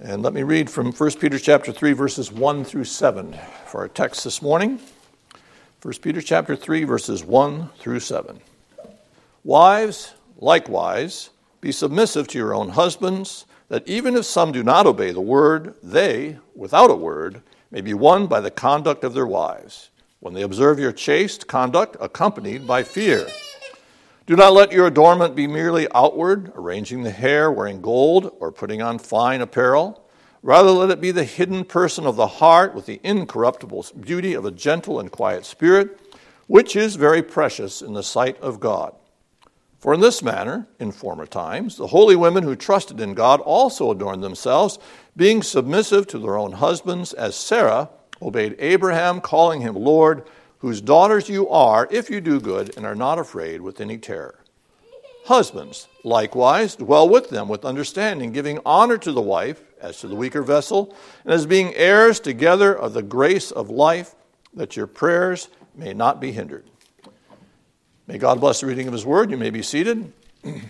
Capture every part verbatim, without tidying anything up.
And let me read from First Peter chapter three, verses one through seven for our text this morning. First Peter chapter three, verses one through seven. Wives, likewise, be submissive to your own husbands, that even if some do not obey the word, they, without a word, may be won by the conduct of their wives, when they observe your chaste conduct accompanied by fear. Do not let your adornment be merely outward, arranging the hair, wearing gold, or putting on fine apparel. Rather, let it be the hidden person of the heart with the incorruptible beauty of a gentle and quiet spirit, which is very precious in the sight of God. For in this manner, in former times, the holy women who trusted in God also adorned themselves, being submissive to their own husbands, as Sarah obeyed Abraham, calling him Lord, whose daughters you are, if you do good and are not afraid with any terror. Husbands, likewise, dwell with them with understanding, giving honor to the wife as to the weaker vessel, and as being heirs together of the grace of life, that your prayers may not be hindered. May God bless the reading of his word. You may be seated. I've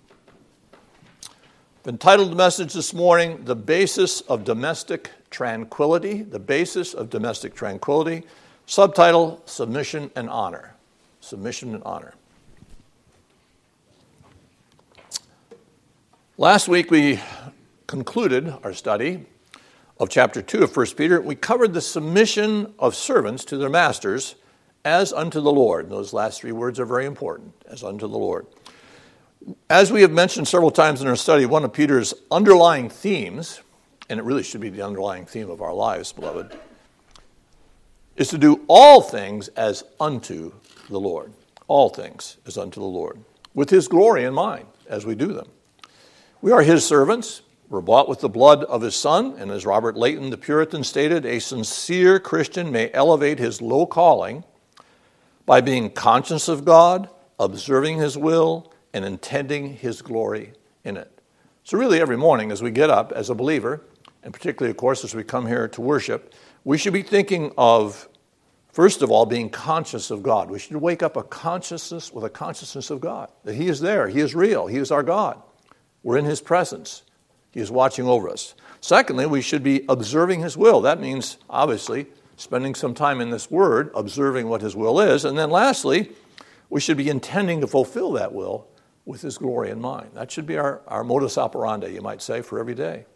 entitled the message this morning, The Basis of Domestic Tranquility, The Basis of Domestic Tranquility. Subtitle, Submission and Honor. Submission and Honor. Last week we concluded our study of chapter two of First Peter. We covered the submission of servants to their masters as unto the Lord. And those last three words are very important, as unto the Lord. As we have mentioned several times in our study, one of Peter's underlying themes, and it really should be the underlying theme of our lives, beloved, is to do all things as unto the Lord. All things as unto the Lord, with his glory in mind as we do them. We are his servants. We're bought with the blood of his Son, and as Robert Leighton, the Puritan, stated, a sincere Christian may elevate his low calling by being conscious of God, observing his will, and intending his glory in it. So really every morning as we get up as a believer, and particularly, of course, as we come here to worship, we should be thinking of, first of all, being conscious of God. We should wake up a consciousness with a consciousness of God, that he is there, he is real, he is our God. We're in his presence. He is watching over us. Secondly, we should be observing his will. That means, obviously, spending some time in this word, observing what his will is. And then lastly, we should be intending to fulfill that will with his glory in mind. That should be our, our modus operandi, you might say, for every day.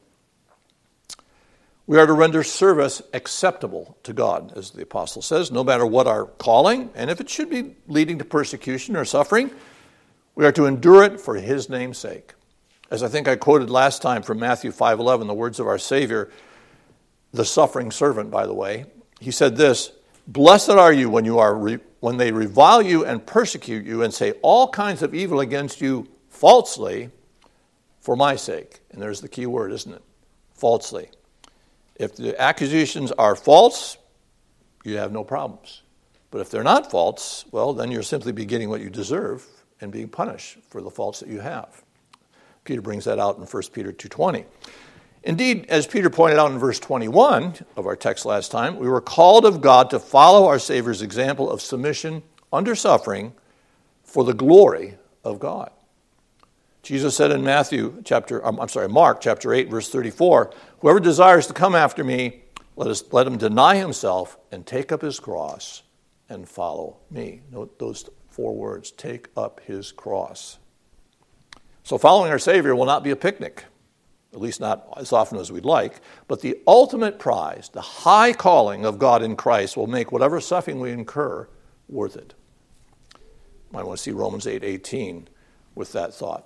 We are to render service acceptable to God, as the apostle says, no matter what our calling, and if it should be leading to persecution or suffering, we are to endure it for his name's sake. As I think I quoted last time from Matthew five eleven, the words of our Savior, the suffering servant, by the way, he said this, blessed are you when you are re- when they revile you and persecute you and say all kinds of evil against you falsely for my sake. And there's the key word, isn't it? Falsely. If the accusations are false, you have no problems. But if they're not false, well, then you're simply be getting what you deserve and being punished for the faults that you have. Peter brings that out in First Peter two twenty. Indeed, as Peter pointed out in verse twenty-one of our text last time, we were called of God to follow our Savior's example of submission under suffering for the glory of God. Jesus said in Matthew chapter, I'm sorry, Mark chapter eight, verse thirty-four, whoever desires to come after me, let us let him deny himself and take up his cross and follow me. Note those four words, take up his cross. So following our Savior will not be a picnic, at least not as often as we'd like, but the ultimate prize, the high calling of God in Christ will make whatever suffering we incur worth it. You might want to see Romans eight eighteen with that thought.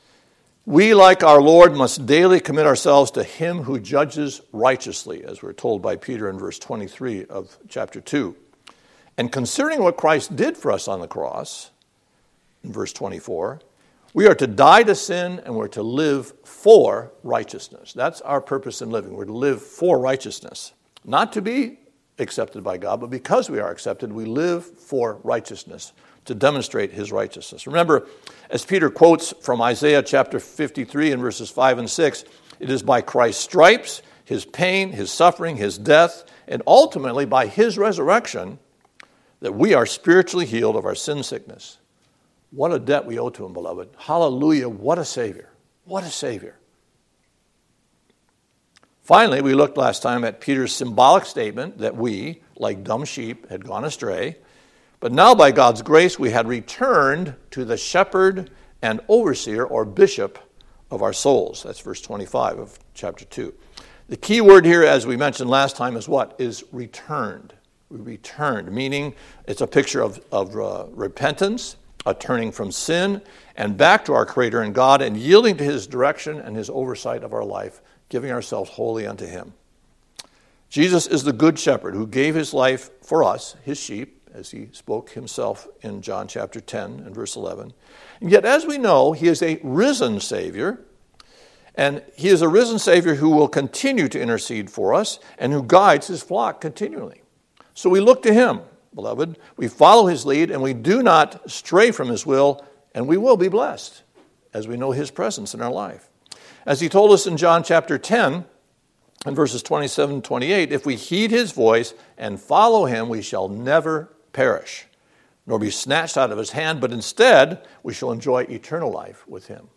We, like our Lord, must daily commit ourselves to him who judges righteously, as we're told by Peter in verse twenty-three of chapter two. And considering what Christ did for us on the cross, in verse twenty-four, we are to die to sin and we're to live for righteousness. That's our purpose in living. We're to live for righteousness. Not to be accepted by God, but because we are accepted, we live for righteousness, to demonstrate his righteousness. Remember, as Peter quotes from Isaiah chapter fifty-three in verses five and six, it is by Christ's stripes, his pain, his suffering, his death, and ultimately by his resurrection that we are spiritually healed of our sin sickness. What a debt we owe to him, beloved. Hallelujah, what a Savior. What a Savior. Finally, we looked last time at Peter's symbolic statement that we, like dumb sheep, had gone astray. But now, by God's grace, we had returned to the shepherd and overseer or bishop of our souls. That's verse twenty-five of chapter two. The key word here, as we mentioned last time, is what? Is returned. We returned, meaning it's a picture of, of uh, repentance, a turning from sin, and back to our Creator and God, and yielding to His direction and His oversight of our life, giving ourselves wholly unto Him. Jesus is the good shepherd who gave His life for us, His sheep, as He spoke Himself in John chapter ten and verse eleven. And yet, as we know, He is a risen Savior, and He is a risen Savior who will continue to intercede for us and who guides His flock continually. So we look to Him, beloved. We follow His lead, and we do not stray from His will, and we will be blessed as we know His presence in our life. As He told us in John chapter ten, in verses twenty-seven and twenty-eight, if we heed His voice and follow Him, we shall never perish, nor be snatched out of His hand, but instead we shall enjoy eternal life with Him.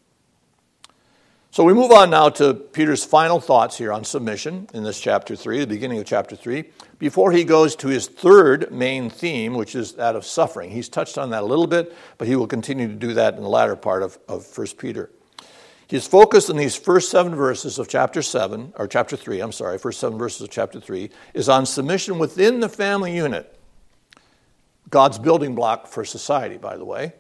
So we move on now to Peter's final thoughts here on submission in this chapter three, the beginning of chapter three, before he goes to his third main theme, which is that of suffering. He's touched on that a little bit, but he will continue to do that in the latter part of, of First Peter. His focus in these first seven verses of chapter seven, or chapter three, I'm sorry, first seven verses of chapter three, is on submission within the family unit. God's building block for society, by the way.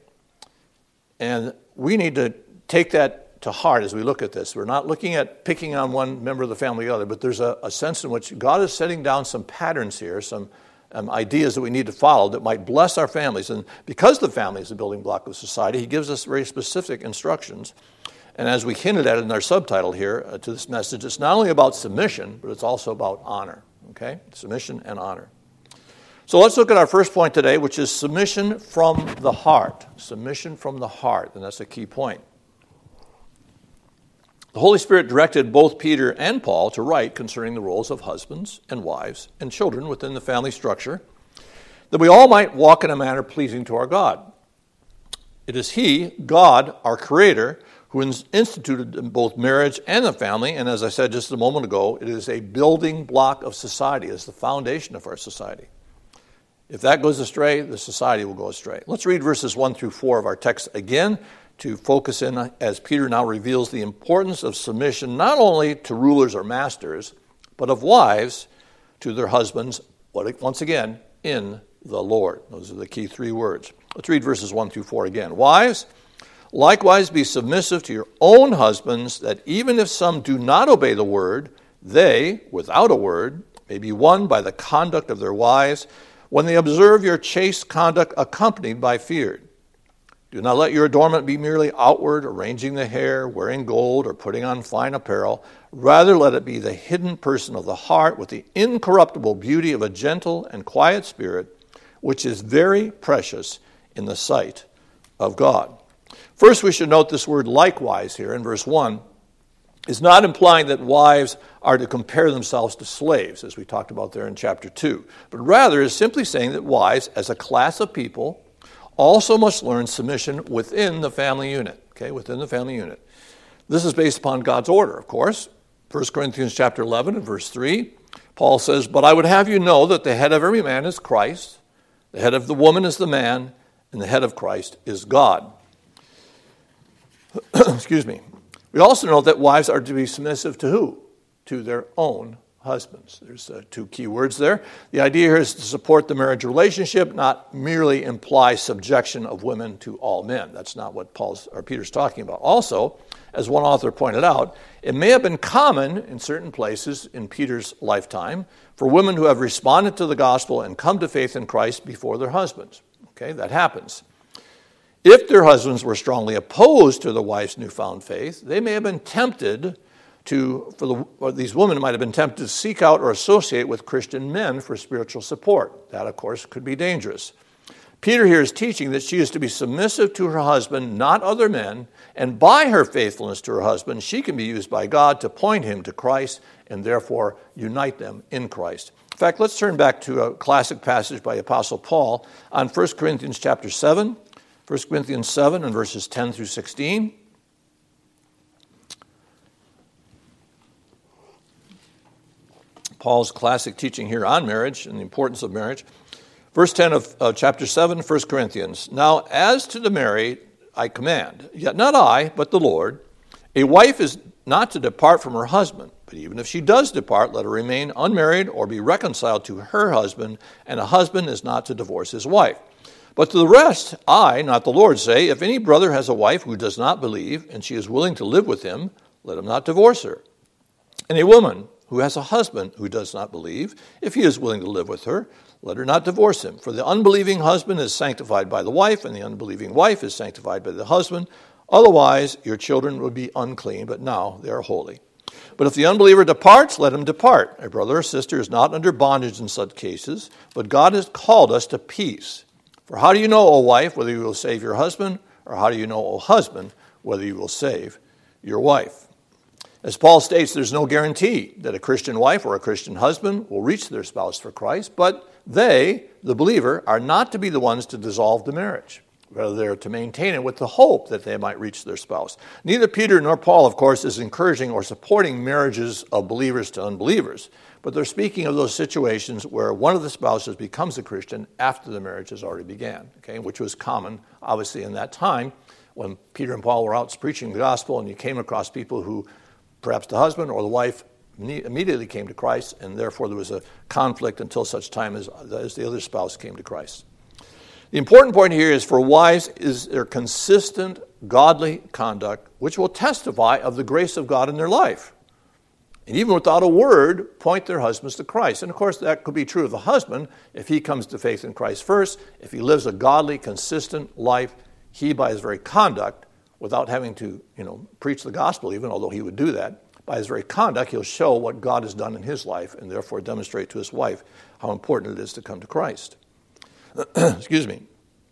And we need to take that to heart as we look at this. We're not looking at picking on one member of the family or the other, but there's a, a sense in which God is setting down some patterns here, some um, ideas that we need to follow that might bless our families. And because the family is the building block of society, He gives us very specific instructions. And as we hinted at in our subtitle here uh, to this message, it's not only about submission, but it's also about honor. Okay? Submission and honor. So let's look at our first point today, which is submission from the heart. Submission from the heart, and that's a key point. The Holy Spirit directed both Peter and Paul to write concerning the roles of husbands and wives and children within the family structure, that we all might walk in a manner pleasing to our God. It is He, God, our Creator, who instituted both marriage and the family, and as I said just a moment ago, it is a building block of society. It's the foundation of our society. If that goes astray, the society will go astray. Let's read verses one through four of our text again, to focus in as Peter now reveals the importance of submission not only to rulers or masters, but of wives to their husbands, once again, in the Lord. Those are the key three words. Let's read verses one through four again. Wives, likewise be submissive to your own husbands, that even if some do not obey the word, they, without a word, may be won by the conduct of their wives, when they observe your chaste conduct accompanied by fear. Do not let your adornment be merely outward, arranging the hair, wearing gold, or putting on fine apparel. Rather, let it be the hidden person of the heart with the incorruptible beauty of a gentle and quiet spirit, which is very precious in the sight of God. First, we should note this word likewise here in verse one is not implying that wives are to compare themselves to slaves, as we talked about there in chapter two, but rather is simply saying that wives, as a class of people, also must learn submission within the family unit, okay, within the family unit. This is based upon God's order, of course. First Corinthians chapter eleven and verse three, Paul says, "But I would have you know that the head of every man is Christ, the head of the woman is the man, and the head of Christ is God." Excuse me. We also know that wives are to be submissive to who? To their own husbands. There's uh, two key words there. The idea here is to support the marriage relationship, not merely imply subjection of women to all men. That's not what Paul's or Peter's talking about. Also, as one author pointed out, it may have been common in certain places in Peter's lifetime for women who have responded to the gospel and come to faith in Christ before their husbands. Okay, that happens. If their husbands were strongly opposed to the wife's newfound faith, they may have been tempted to, for the, or these women might have been tempted to seek out or associate with Christian men for spiritual support. That, of course, could be dangerous. Peter here is teaching that she is to be submissive to her husband, not other men, and by her faithfulness to her husband, she can be used by God to point him to Christ and therefore unite them in Christ. In fact, let's turn back to a classic passage by Apostle Paul on First Corinthians chapter seven. First Corinthians seven and verses ten through sixteen. Paul's classic teaching here on marriage and the importance of marriage. Verse ten of uh, chapter seven, First Corinthians. Now, as to the married, I command, yet not I, but the Lord, a wife is not to depart from her husband, but even if she does depart, let her remain unmarried or be reconciled to her husband, and a husband is not to divorce his wife. But to the rest, I, not the Lord, say, if any brother has a wife who does not believe, and she is willing to live with him, let him not divorce her. And a woman who has a husband who does not believe, if he is willing to live with her, let her not divorce him. For the unbelieving husband is sanctified by the wife, and the unbelieving wife is sanctified by the husband. Otherwise, your children would be unclean, but now they are holy. But if the unbeliever departs, let him depart. A brother or sister is not under bondage in such cases, but God has called us to peace. For how do you know, O wife, whether you will save your husband, or how do you know, O husband, whether you will save your wife? As Paul states, there's no guarantee that a Christian wife or a Christian husband will reach their spouse for Christ, but they, the believer, are not to be the ones to dissolve the marriage. Rather, they're to maintain it with the hope that they might reach their spouse. Neither Peter nor Paul, of course, is encouraging or supporting marriages of believers to unbelievers, but they're speaking of those situations where one of the spouses becomes a Christian after the marriage has already began, okay, which was common, obviously, in that time when Peter and Paul were out preaching the gospel and you came across people who, perhaps the husband or the wife, immediately came to Christ, and therefore there was a conflict until such time as, as the other spouse came to Christ. The important point here is for wives is their consistent godly conduct, which will testify of the grace of God in their life. And even without a word, point their husbands to Christ. And of course, that could be true of the husband if he comes to faith in Christ first. If he lives a godly, consistent life, he, by his very conduct, without having to, you know, preach the gospel even, although he would do that, by his very conduct, he'll show what God has done in his life and therefore demonstrate to his wife how important it is to come to Christ. Excuse me.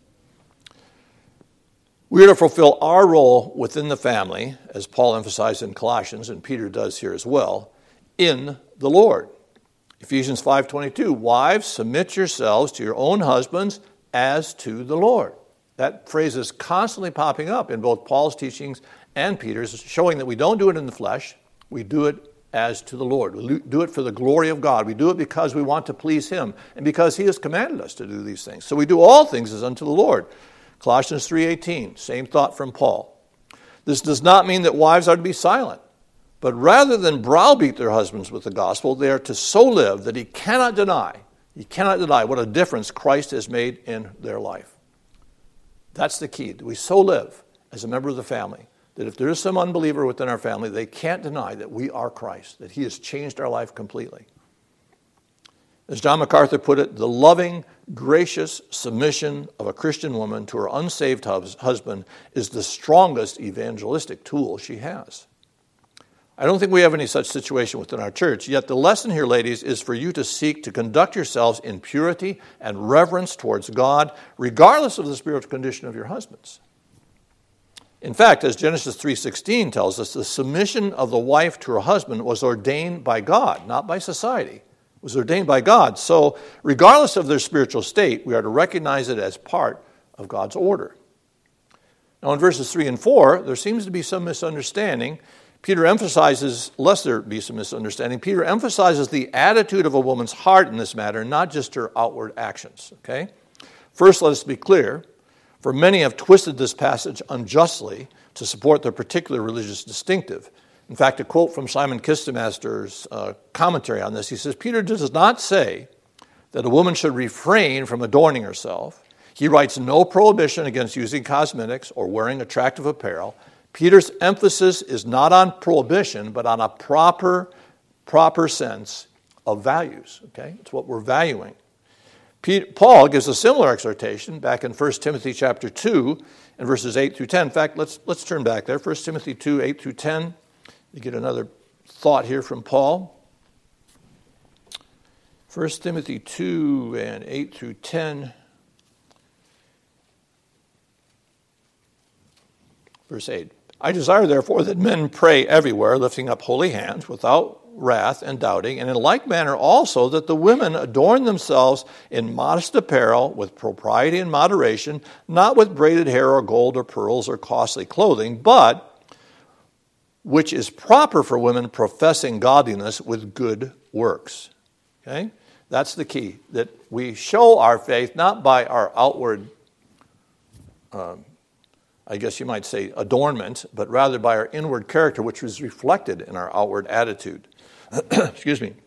We are to fulfill our role within the family, as Paul emphasized in Colossians, and Peter does here as well, in the Lord. Ephesians five twenty-two, wives, submit yourselves to your own husbands as to the Lord. That phrase is constantly popping up in both Paul's teachings and Peter's, showing that we don't do it in the flesh, we do it as to the Lord. We do it for the glory of God. We do it because we want to please him and because he has commanded us to do these things. So we do all things as unto the Lord. Colossians three eighteen, same thought from Paul. This does not mean that wives are to be silent, but rather than browbeat their husbands with the gospel, they are to so live that he cannot deny, he cannot deny what a difference Christ has made in their life. That's the key. We so live as a member of the family that if there is some unbeliever within our family, they can't deny that we are Christ, that he has changed our life completely. As John MacArthur put it, the loving, gracious submission of a Christian woman to her unsaved hus- husband is the strongest evangelistic tool she has. I don't think we have any such situation within our church, yet the lesson here, ladies, is for you to seek to conduct yourselves in purity and reverence towards God, regardless of the spiritual condition of your husbands. In fact, as Genesis three sixteen tells us, the submission of the wife to her husband was ordained by God, not by society. It was ordained by God. So, regardless of their spiritual state, we are to recognize it as part of God's order. Now, in verses three and four, there seems to be some misunderstanding. Peter emphasizes, lest there be some misunderstanding, Peter emphasizes the attitude of a woman's heart in this matter, not just her outward actions. Okay? First, let us be clear. For many have twisted this passage unjustly to support their particular religious distinctive. In fact, a quote from Simon Kistemaster's uh, commentary on this, he says, Peter does not say that a woman should refrain from adorning herself. He writes no prohibition against using cosmetics or wearing attractive apparel. Peter's emphasis is not on prohibition, but on a proper, proper sense of values. Okay, it's what we're valuing. Peter, Paul gives a similar exhortation back in First Timothy chapter two and verses eight through ten. In fact, let's let's turn back there. First Timothy two, eight through ten. You get another thought here from Paul. First Timothy two and eight through ten. Verse eight. I desire, therefore, that men pray everywhere, lifting up holy hands, without wrath and doubting, and in like manner also that the women adorn themselves in modest apparel, with propriety and moderation, not with braided hair or gold or pearls or costly clothing, but which is proper for women professing godliness with good works. Okay? That's the key, that we show our faith not by our outward, um, I guess you might say, adornment, but rather by our inward character, which is reflected in our outward attitude. Excuse me.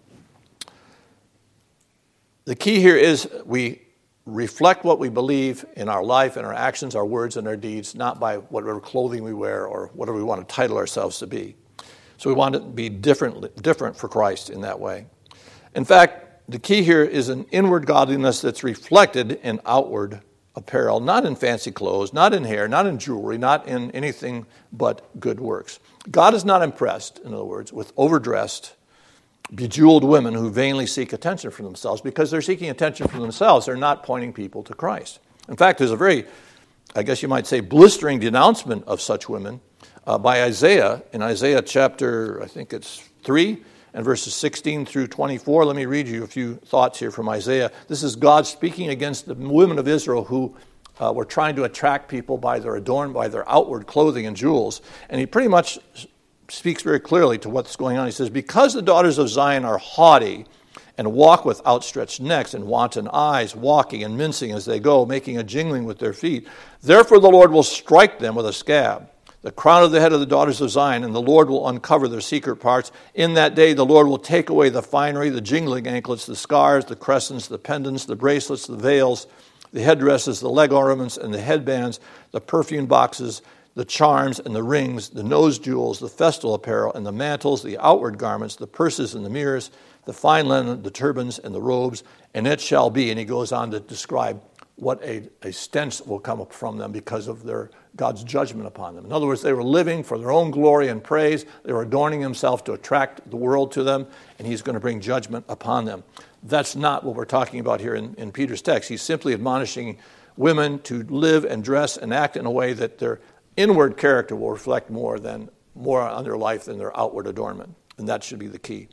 The key here is we reflect what we believe in our life, in our actions, our words, and our deeds, not by whatever clothing we wear or whatever we want to title ourselves to be. So we want to be different, different for Christ in that way. In fact, the key here is an inward godliness that's reflected in outward apparel, not in fancy clothes, not in hair, not in jewelry, not in anything but good works. God is not impressed, in other words, with overdressed, bejeweled women who vainly seek attention for themselves. Because they're seeking attention for themselves, they're not pointing people to Christ. In fact, there's a very, I guess you might say, blistering denouncement of such women uh, by Isaiah in Isaiah chapter, I think it's three, and verses sixteen through twenty-four. Let me read you a few thoughts here from Isaiah. This is God speaking against the women of Israel who uh, were trying to attract people by their adorned by their outward clothing and jewels. And he pretty much speaks very clearly to what's going on. He says, because the daughters of Zion are haughty and walk with outstretched necks and wanton eyes, walking and mincing as they go, making a jingling with their feet, therefore the Lord will strike them with a scab, the crown of the head of the daughters of Zion, and the Lord will uncover their secret parts. In that day the Lord will take away the finery, the jingling anklets, the scars, the crescents, the pendants, the bracelets, the veils, the headdresses, the leg ornaments, and the headbands, the perfume boxes, the charms and the rings, the nose jewels, the festal apparel, and the mantles, the outward garments, the purses and the mirrors, the fine linen, the turbans and the robes, and it shall be, and he goes on to describe what a, a stench will come up from them because of their God's judgment upon them. In other words, they were living for their own glory and praise. They were adorning themselves to attract the world to them, and he's going to bring judgment upon them. That's not what we're talking about here in, in Peter's text. He's simply admonishing women to live and dress and act in a way that their inward character will reflect more than more on their life than their outward adornment. And that should be the key.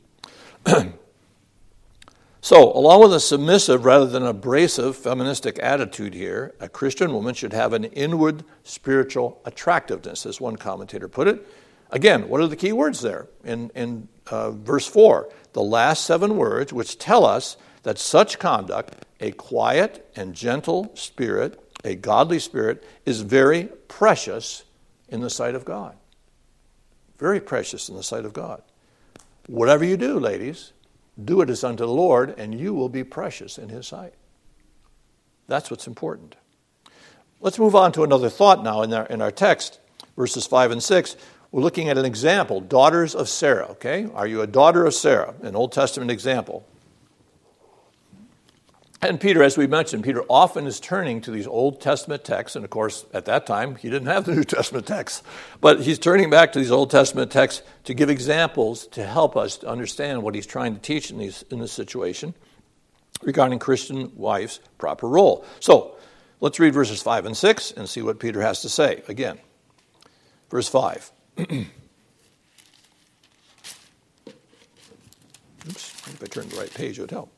So, along with a submissive rather than abrasive feministic attitude here, a Christian woman should have an inward spiritual attractiveness, as one commentator put it. Again, what are the key words there in, in uh, verse four? The last seven words which tell us that such conduct, a quiet and gentle spirit, a godly spirit, is very precious in the sight of God. Very precious in the sight of God. Whatever you do, ladies, do it as unto the Lord, and you will be precious in his sight. That's what's important. Let's move on to another thought now in our, in our text, verses five and six. We're looking at an example, daughters of Sarah, okay? Are you a daughter of Sarah? An Old Testament example. And Peter, as we mentioned, Peter often is turning to these Old Testament texts, and of course, at that time, he didn't have the New Testament texts, but he's turning back to these Old Testament texts to give examples to help us to understand what he's trying to teach in, these, in this situation regarding Christian wives' proper role. So, let's read verses five and six and see what Peter has to say. Again, verse five. Oops, if I turned the right page, it would help.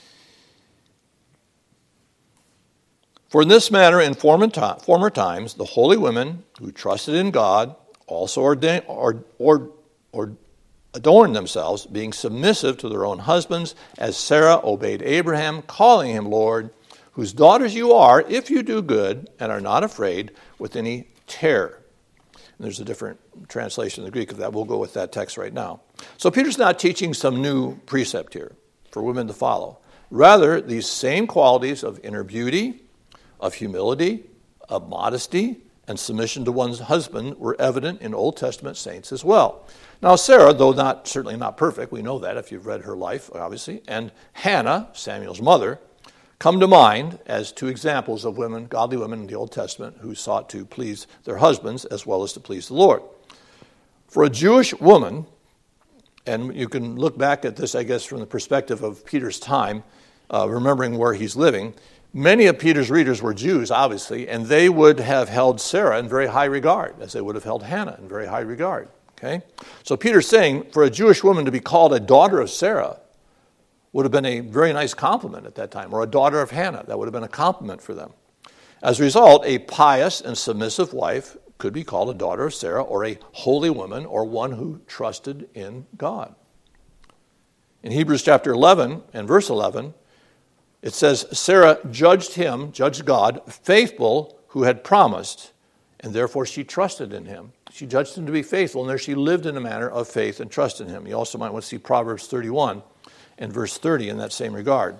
For in this manner, in former times, the holy women who trusted in God also ordained, or, or, or adorned themselves, being submissive to their own husbands, as Sarah obeyed Abraham, calling him Lord, whose daughters you are, if you do good and are not afraid with any terror. And there's a different translation in the Greek of that. We'll go with that text right now. So Peter's not teaching some new precept here for women to follow. Rather, these same qualities of inner beauty, of humility, of modesty, and submission to one's husband were evident in Old Testament saints as well. Now Sarah, though not certainly not perfect, we know that if you've read her life, obviously, and Hannah, Samuel's mother, come to mind as two examples of women, godly women in the Old Testament who sought to please their husbands as well as to please the Lord. For a Jewish woman, and you can look back at this, I guess, from the perspective of Peter's time, uh, remembering where he's living, many of Peter's readers were Jews, obviously, and they would have held Sarah in very high regard, as they would have held Hannah in very high regard. Okay? So Peter's saying, for a Jewish woman to be called a daughter of Sarah would have been a very nice compliment at that time, or a daughter of Hannah. That would have been a compliment for them. As a result, a pious and submissive wife could be called a daughter of Sarah, or a holy woman, or one who trusted in God. In Hebrews chapter eleven and verse eleven, it says, Sarah judged him, judged God, faithful who had promised, and therefore she trusted in him. She judged him to be faithful, and there she lived in a manner of faith and trust in him. You also might want to see Proverbs thirty-one and verse thirty in that same regard.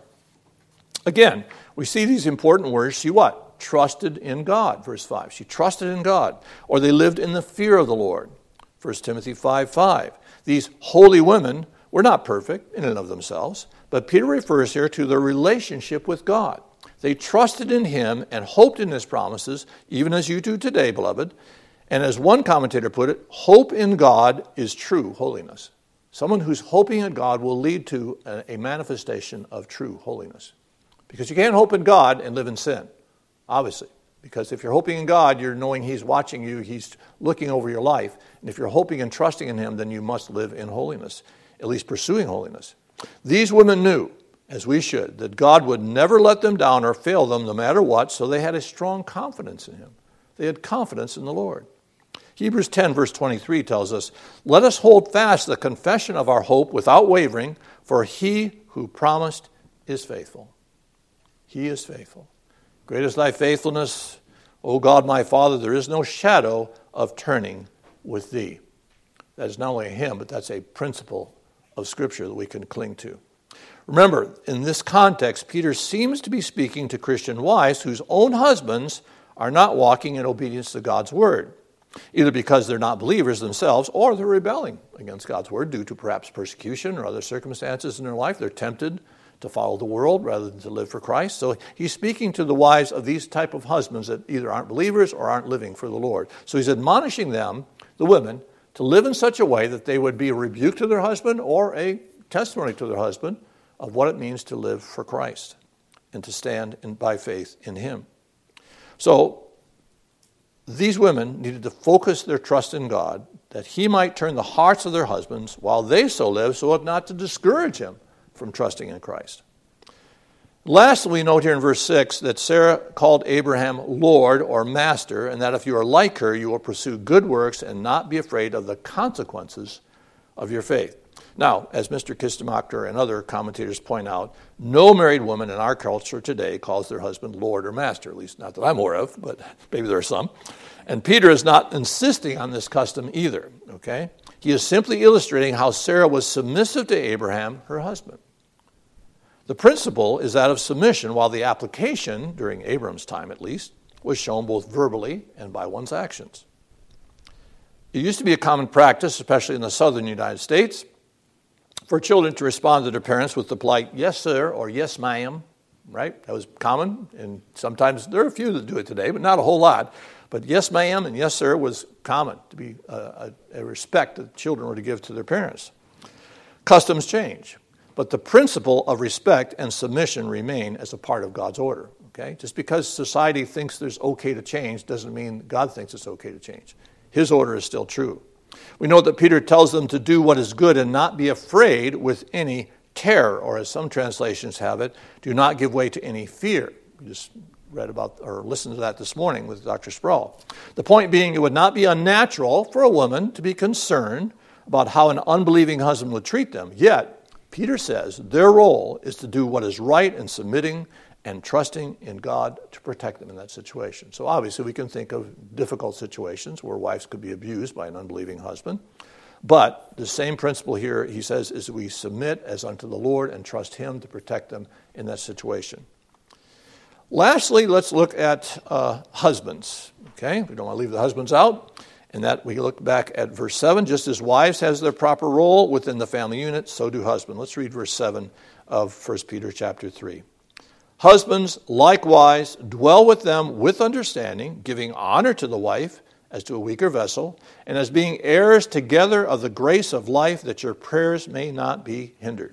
Again, we see these important words. She what? Trusted in God, verse five. She trusted in God. Or they lived in the fear of the Lord, First Timothy five five. These holy women were not perfect in and of themselves, but Peter refers here to their relationship with God. They trusted in him and hoped in his promises, even as you do today, beloved. And as one commentator put it, hope in God is true holiness. Someone who's hoping in God will lead to a, a manifestation of true holiness. Because you can't hope in God and live in sin, obviously. Because if you're hoping in God, you're knowing he's watching you, he's looking over your life. And if you're hoping and trusting in him, then you must live in holiness, at least pursuing holiness. These women knew, as we should, that God would never let them down or fail them no matter what, so they had a strong confidence in him. They had confidence in the Lord. Hebrews ten, verse twenty-three tells us, let us hold fast the confession of our hope without wavering, for he who promised is faithful. He is faithful. Great is thy faithfulness, O God my Father, there is no shadow of turning with thee. That is not only a hymn, but that's a principle of Scripture that we can cling to. Remember, in this context, Peter seems to be speaking to Christian wives whose own husbands are not walking in obedience to God's word, either because they're not believers themselves or they're rebelling against God's word due to perhaps persecution or other circumstances in their life. They're tempted to follow the world rather than to live for Christ. So he's speaking to the wives of these type of husbands that either aren't believers or aren't living for the Lord. So he's admonishing them, the women, to live in such a way that they would be a rebuke to their husband or a testimony to their husband of what it means to live for Christ and to stand in, by faith in him. So these women needed to focus their trust in God that he might turn the hearts of their husbands while they so live so as not to discourage him from trusting in Christ. Lastly, we note here in verse six that Sarah called Abraham Lord or Master, and that if you are like her, you will pursue good works and not be afraid of the consequences of your faith. Now, as Mister Kistemacher and other commentators point out, no married woman in our culture today calls their husband Lord or Master, at least not that I'm aware of, but maybe there are some. And Peter is not insisting on this custom either, okay? He is simply illustrating how Sarah was submissive to Abraham, her husband. The principle is that of submission, while the application, during Abram's time at least, was shown both verbally and by one's actions. It used to be a common practice, especially in the southern United States, for children to respond to their parents with the polite, yes, sir, or yes, ma'am, right? That was common, and sometimes there are a few that do it today, but not a whole lot. But yes, ma'am, and yes, sir was common to be a, a, a respect that children were to give to their parents. Customs change, but the principle of respect and submission remain as a part of God's order, okay? Just because society thinks there's okay to change doesn't mean God thinks it's okay to change. His order is still true. We know that Peter tells them to do what is good and not be afraid with any terror, or as some translations have it, do not give way to any fear. We just read about or listened to that this morning with Doctor Sproul. The point being, it would not be unnatural for a woman to be concerned about how an unbelieving husband would treat them. Yet, Peter says their role is to do what is right in submitting and trusting in God to protect them in that situation. So obviously we can think of difficult situations where wives could be abused by an unbelieving husband. But the same principle here, he says, is we submit as unto the Lord and trust him to protect them in that situation. Lastly, let's look at uh, husbands. Okay, we don't want to leave the husbands out. And that we look back at verse seven. Just as wives has their proper role within the family unit, so do husbands. Let's read verse seven of First Peter chapter three. Husbands, likewise, dwell with them with understanding, giving honor to the wife as to a weaker vessel, and as being heirs together of the grace of life, that your prayers may not be hindered.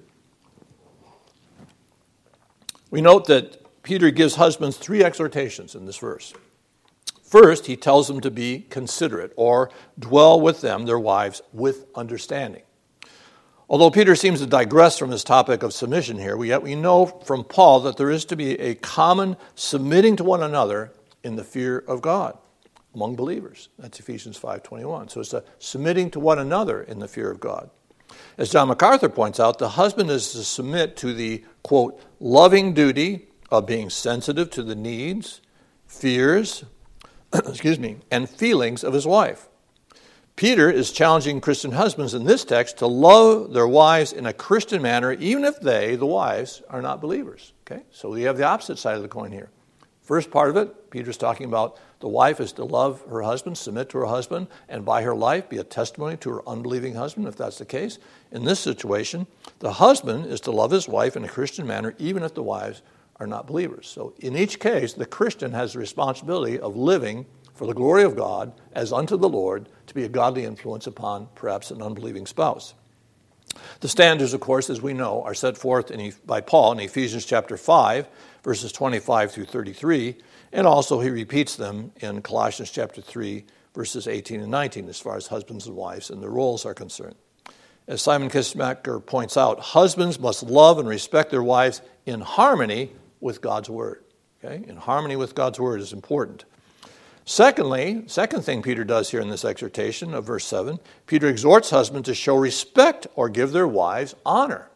We note that Peter gives husbands three exhortations in this verse. First, he tells them to be considerate, or dwell with them, their wives, with understanding. Although Peter seems to digress from his topic of submission here, we, yet we know from Paul that there is to be a common submitting to one another in the fear of God among believers. That's Ephesians five twenty-one. So it's a submitting to one another in the fear of God. As John MacArthur points out, the husband is to submit to the, quote, loving duty of being sensitive to the needs, fears, excuse me, and feelings of his wife. Peter is challenging Christian husbands in this text to love their wives in a Christian manner, even if they, the wives, are not believers. Okay, so we have the opposite side of the coin here. First part of it, Peter's talking about the wife is to love her husband, submit to her husband, and by her life be a testimony to her unbelieving husband, if that's the case. In this situation, the husband is to love his wife in a Christian manner, even if the wives are not believers. So in each case, the Christian has the responsibility of living for the glory of God as unto the Lord, to be a godly influence upon perhaps an unbelieving spouse. The standards, of course, as we know, are set forth in, by Paul in Ephesians chapter five, verses twenty-five through thirty-three, and also he repeats them in Colossians chapter three, verses eighteen and nineteen, as far as husbands and wives and their roles are concerned. As Simon Kistemaker points out, husbands must love and respect their wives in harmony with God's word. Okay? In harmony with God's word is important. Secondly, second thing Peter does here in this exhortation of verse seven, Peter exhorts husbands to show respect or give their wives honor.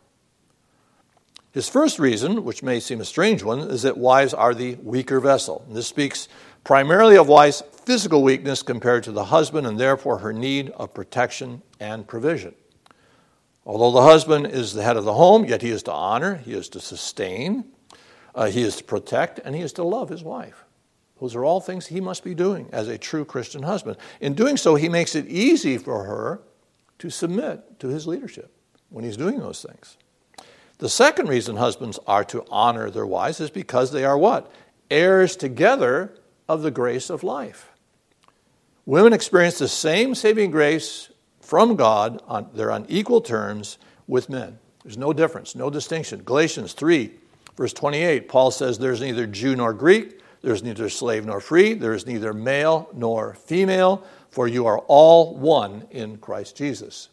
His first reason, which may seem a strange one, is that wives are the weaker vessel. This speaks primarily of wives' physical weakness compared to the husband, and therefore her need of protection and provision. Although the husband is the head of the home, yet he is to honor, he is to sustain, uh, he is to protect, and he is to love his wife. Those are all things he must be doing as a true Christian husband. In doing so, he makes it easy for her to submit to his leadership when he's doing those things. The second reason husbands are to honor their wives is because they are what? Heirs together of the grace of life. Women experience the same saving grace from God. On, they're on equal terms with men. There's no difference, no distinction. Galatians three, verse twenty-eight, Paul says there's neither Jew nor Greek, there's neither slave nor free, there is neither male nor female, for you are all one in Christ Jesus.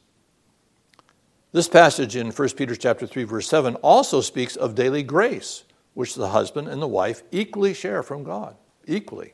This passage in First Peter chapter three, verse seven also speaks of daily grace, which the husband and the wife equally share from God, equally.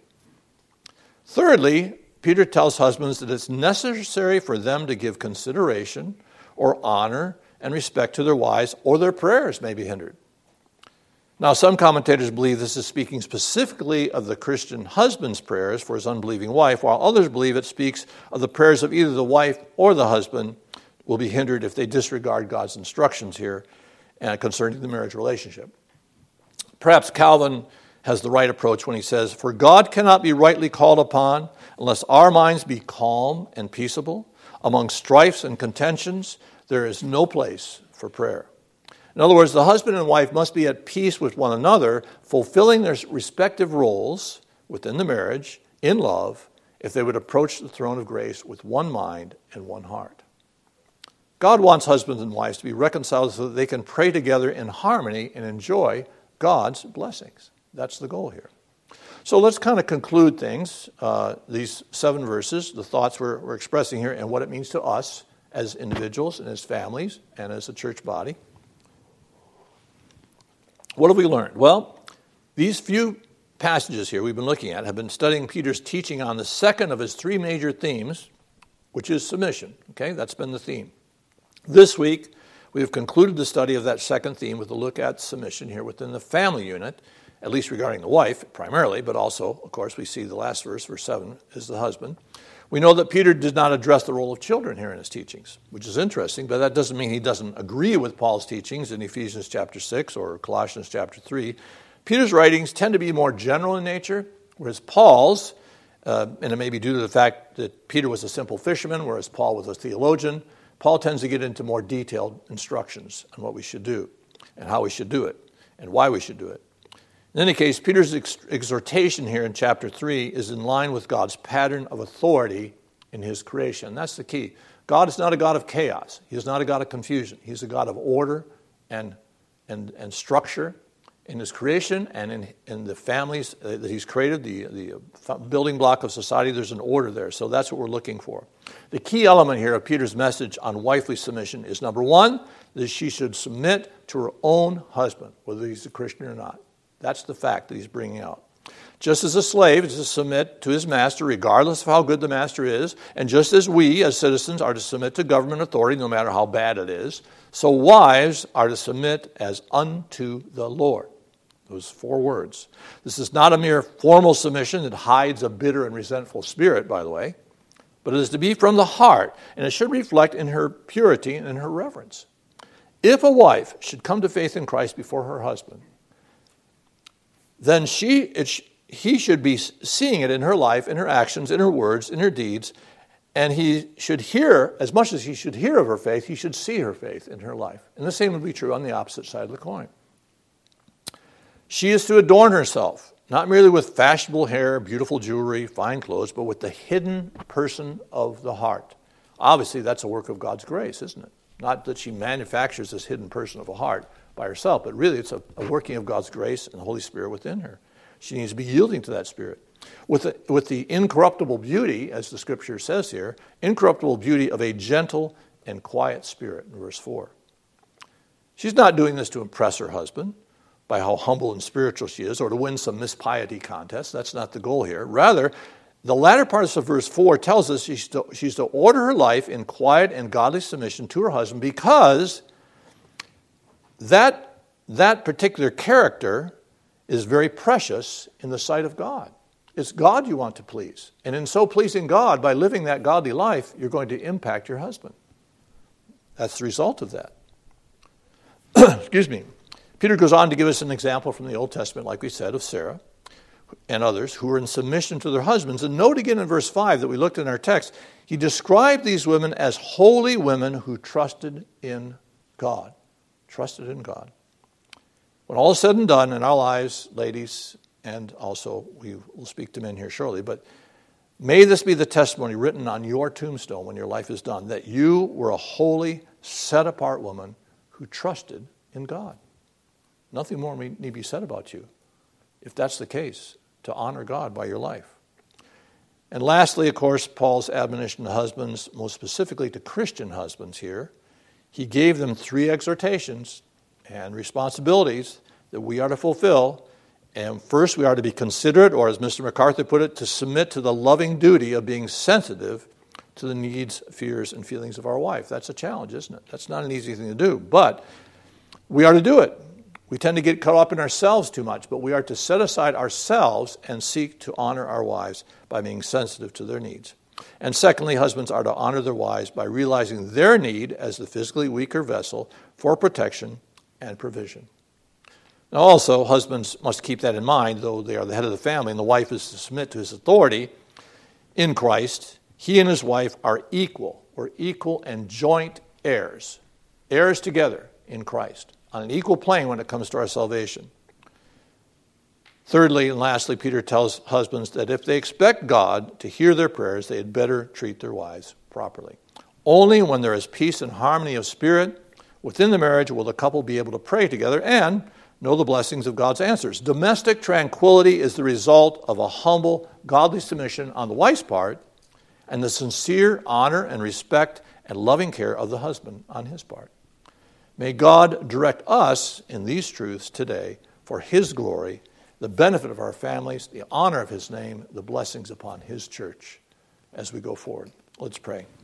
Thirdly, Peter tells husbands that it's necessary for them to give consideration or honor and respect to their wives, or their prayers may be hindered. Now, some commentators believe this is speaking specifically of the Christian husband's prayers for his unbelieving wife, while others believe it speaks of the prayers of either the wife or the husband will be hindered if they disregard God's instructions here uh, concerning the marriage relationship. Perhaps Calvin has the right approach when he says, "For God cannot be rightly called upon unless our minds be calm and peaceable. Among strifes and contentions, there is no place for prayer." In other words, the husband and wife must be at peace with one another, fulfilling their respective roles within the marriage in love, if they would approach the throne of grace with one mind and one heart. God wants husbands and wives to be reconciled so that they can pray together in harmony and enjoy God's blessings. That's the goal here. So let's kind of conclude things, uh, these seven verses, the thoughts we're, we're expressing here, and what it means to us as individuals and as families and as a church body. What have we learned? Well, these few passages here we've been looking at have been studying Peter's teaching on the second of his three major themes, which is submission. Okay, that's been the theme. This week, we have concluded the study of that second theme with a look at submission here within the family unit, at least regarding the wife primarily, but also, of course, we see the last verse, verse seven, is the husband. We know that Peter did not address the role of children here in his teachings, which is interesting, but that doesn't mean he doesn't agree with Paul's teachings in Ephesians chapter six or Colossians chapter three. Peter's writings tend to be more general in nature, whereas Paul's, uh, and it may be due to the fact that Peter was a simple fisherman, whereas Paul was a theologian, Paul tends to get into more detailed instructions on what we should do and how we should do it and why we should do it. In any case, Peter's ex- exhortation here in chapter three is in line with God's pattern of authority in his creation. That's the key. God is not a God of chaos. He is not a God of confusion. He's a God of order and, and, and structure in his creation and in, in the families that he's created, the, the building block of society. There's an order there. So that's what we're looking for. The key element here of Peter's message on wifely submission is, number one, that she should submit to her own husband, whether he's a Christian or not. That's the fact that he's bringing out. Just as a slave is to submit to his master regardless of how good the master is, and just as we as citizens are to submit to government authority no matter how bad it is, so wives are to submit as unto the Lord. Those four words. This is not a mere formal submission that hides a bitter and resentful spirit, by the way, but it is to be from the heart, and it should reflect in her purity and in her reverence. If a wife should come to faith in Christ before her husband, then she, it sh- he should be seeing it in her life, in her actions, in her words, in her deeds, and he should hear, as much as he should hear of her faith, he should see her faith in her life. And the same would be true on the opposite side of the coin. She is to adorn herself, not merely with fashionable hair, beautiful jewelry, fine clothes, but with the hidden person of the heart. Obviously, that's a work of God's grace, isn't it? Not that she manufactures this hidden person of a heart by herself, but really it's a, a working of God's grace and the Holy Spirit within her. She needs to be yielding to that Spirit. With the, with the incorruptible beauty, as the Scripture says here, incorruptible beauty of a gentle and quiet spirit, in verse four. She's not doing this to impress her husband by how humble and spiritual she is, or to win some Miss Piety contest. That's not the goal here. Rather, the latter part of verse four tells us she's to, she's to order her life in quiet and godly submission to her husband, because that, that particular character is very precious in the sight of God. It's God you want to please. And in so pleasing God, by living that godly life, you're going to impact your husband. That's the result of that. Excuse me. Peter goes on to give us an example from the Old Testament, like we said, of Sarah and others who were in submission to their husbands. And note again in verse five that we looked in our text, he described these women as holy women who trusted in God. Trusted in God. When all is said and done in our lives, ladies, and also we will speak to men here shortly, but may this be the testimony written on your tombstone when your life is done, that you were a holy, set-apart woman who trusted in God. Nothing more need be said about you, if that's the case, to honor God by your life. And lastly, of course, Paul's admonition to husbands, most specifically to Christian husbands here, he gave them three exhortations and responsibilities that we are to fulfill. And first, we are to be considerate, or as Mister MacArthur put it, to submit to the loving duty of being sensitive to the needs, fears, and feelings of our wife. That's a challenge, isn't it? That's not an easy thing to do, but we are to do it. We tend to get caught up in ourselves too much, but we are to set aside ourselves and seek to honor our wives by being sensitive to their needs. And secondly, husbands are to honor their wives by realizing their need as the physically weaker vessel for protection and provision. Now also, husbands must keep that in mind, though they are the head of the family and the wife is to submit to his authority in Christ. He and his wife are equal, or equal and joint heirs, heirs together in Christ, on an equal plane when it comes to our salvation. Thirdly and lastly, Peter tells husbands that if they expect God to hear their prayers, they had better treat their wives properly. Only when there is peace and harmony of spirit within the marriage will the couple be able to pray together and know the blessings of God's answers. Domestic tranquility is the result of a humble, godly submission on the wife's part and the sincere honor and respect and loving care of the husband on his part. May God direct us in these truths today for his glory, the benefit of our families, the honor of his name, the blessings upon his church as we go forward. Let's pray.